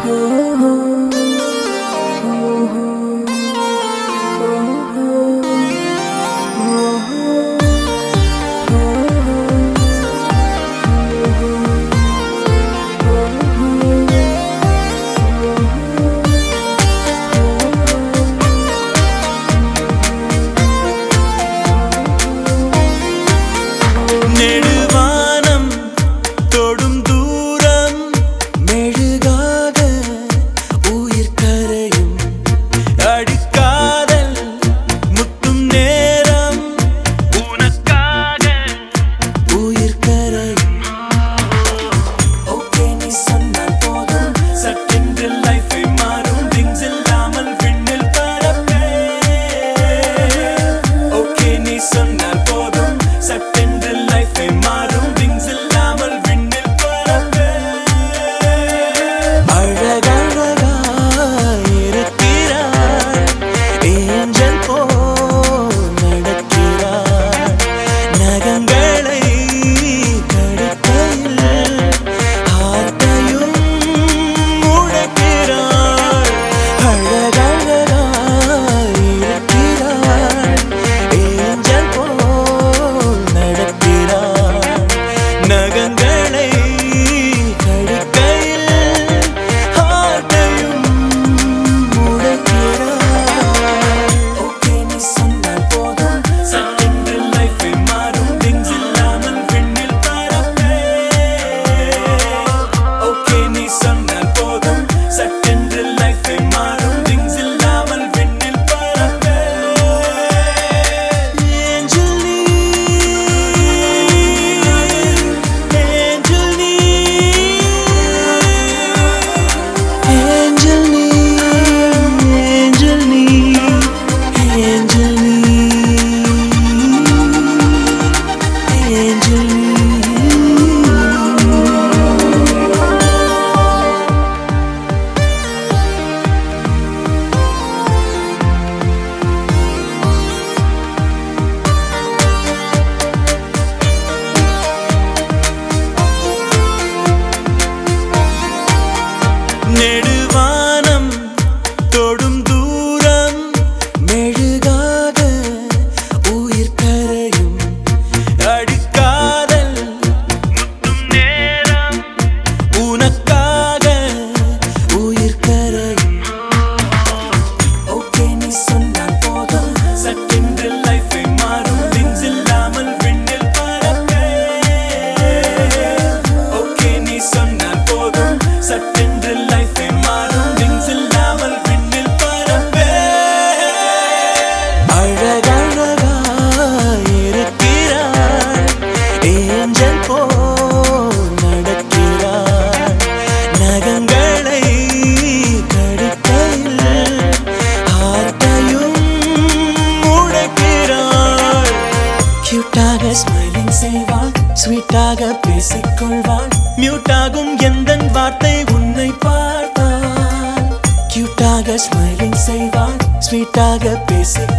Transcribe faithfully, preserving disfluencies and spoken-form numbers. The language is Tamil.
நெடுவானம் தொடும் தூரம் மெழுகாக உயிர் கரையும் அடிக்காதல் முத்தும் நேரம் உனக்காக உயிர் கரையும். ஓகே நீ சொன்னால் போதும் சட்டென்று லைஃபை மாறும் விங்ஸ் இல்லாமல் விண்ணில் பறப்பே. ஓகே நீ சொன்னால் போதும் சட்டென்று லைஃபை மாறும் விங்ஸ் இல்லாமல் விண்ணில் பறப்பே. அழகழகாய் இருக்கிறாய் ஏஞ்சல் போல் நடக்கிறாய் நகங்களை கடிக்கையில் ஹார்ட்டையும் உடைக்கிறாய். கியூட்டாக ஸ்மைலிங் செய்வாள் ஸ்வீட்டாக பேசிக்கொள்வாள் மியூட்டாகும் எந்தன் வார்த்தை உன்னை பார்த்தால். கியூட்டாக ஸ்மைலிங் செய்வாள் ஸ்வீட்டாக பேசி